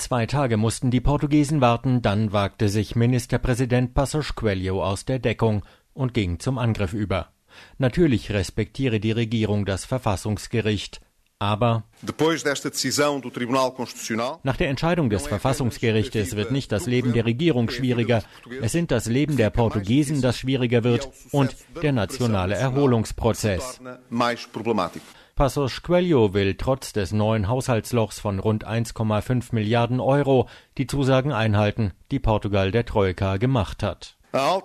2 Tage mussten die Portugiesen warten, dann wagte sich Ministerpräsident Passos Coelho aus der Deckung und ging zum Angriff über. Natürlich respektiere die Regierung das Verfassungsgericht, aber nach der Entscheidung des Verfassungsgerichtes wird nicht das Leben der Regierung schwieriger, es sind das Leben der Portugiesen, das schwieriger wird, und der nationale Erholungsprozess. Passos Coelho will trotz des neuen Haushaltslochs von rund 1,5 Milliarden Euro die Zusagen einhalten, die Portugal der Troika gemacht hat.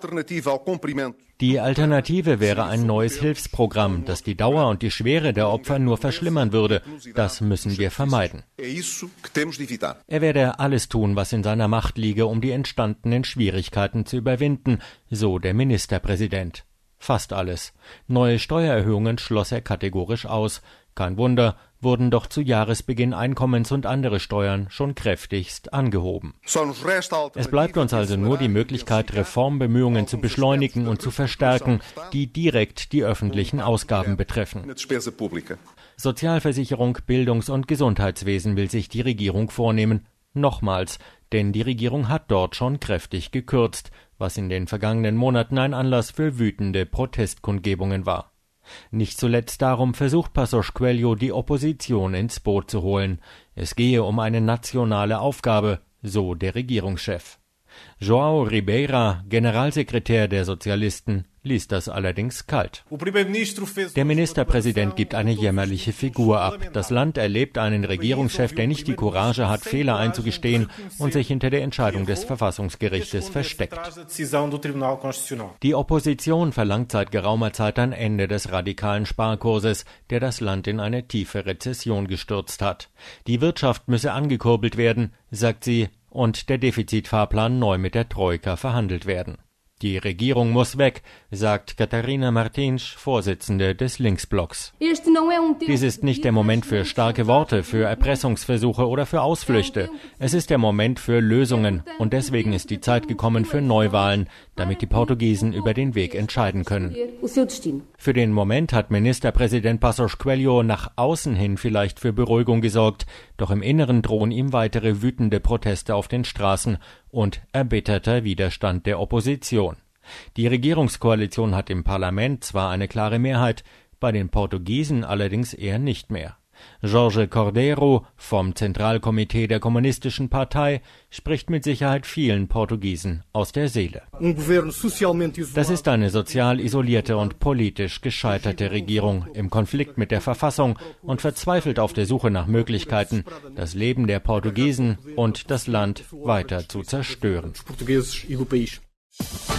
Die Alternative wäre ein neues Hilfsprogramm, das die Dauer und die Schwere der Opfer nur verschlimmern würde. Das müssen wir vermeiden. Er werde alles tun, was in seiner Macht liege, um die entstandenen Schwierigkeiten zu überwinden, so der Ministerpräsident. Fast alles. Neue Steuererhöhungen schloss er kategorisch aus. Kein Wunder, wurden doch zu Jahresbeginn Einkommens- und andere Steuern schon kräftigst angehoben. Es bleibt uns also nur die Möglichkeit, Reformbemühungen zu beschleunigen und zu verstärken, die direkt die öffentlichen Ausgaben betreffen. Sozialversicherung, Bildungs- und Gesundheitswesen will sich die Regierung vornehmen. Nochmals, denn die Regierung hat dort schon kräftig gekürzt, was in den vergangenen Monaten ein Anlass für wütende Protestkundgebungen war. Nicht zuletzt darum versucht Passos Coelho, die Opposition ins Boot zu holen. Es gehe um eine nationale Aufgabe, so der Regierungschef. João Ribeira, Generalsekretär der Sozialisten, ließ das allerdings kalt. Der Ministerpräsident gibt eine jämmerliche Figur ab. Das Land erlebt einen Regierungschef, der nicht die Courage hat, Fehler einzugestehen und sich hinter der Entscheidung des Verfassungsgerichtes versteckt. Die Opposition verlangt seit geraumer Zeit ein Ende des radikalen Sparkurses, der das Land in eine tiefe Rezession gestürzt hat. Die Wirtschaft müsse angekurbelt werden, sagt sie, und der Defizitfahrplan neu mit der Troika verhandelt werden. Die Regierung muss weg, sagt Catarina Martins, Vorsitzende des Linksblocks. Dies ist nicht der Moment für starke Worte, für Erpressungsversuche oder für Ausflüchte. Es ist der Moment für Lösungen, und deswegen ist die Zeit gekommen für Neuwahlen, damit die Portugiesen über den Weg entscheiden können. Für den Moment hat Ministerpräsident Passos Coelho nach außen hin vielleicht für Beruhigung gesorgt, doch im Inneren drohen ihm weitere wütende Proteste auf den Straßen und erbitterter Widerstand der Opposition. Die Regierungskoalition hat im Parlament zwar eine klare Mehrheit, bei den Portugiesen allerdings eher nicht mehr. Jorge Cordeiro vom Zentralkomitee der Kommunistischen Partei spricht mit Sicherheit vielen Portugiesen aus der Seele. Das ist eine sozial isolierte und politisch gescheiterte Regierung im Konflikt mit der Verfassung und verzweifelt auf der Suche nach Möglichkeiten, das Leben der Portugiesen und das Land weiter zu zerstören.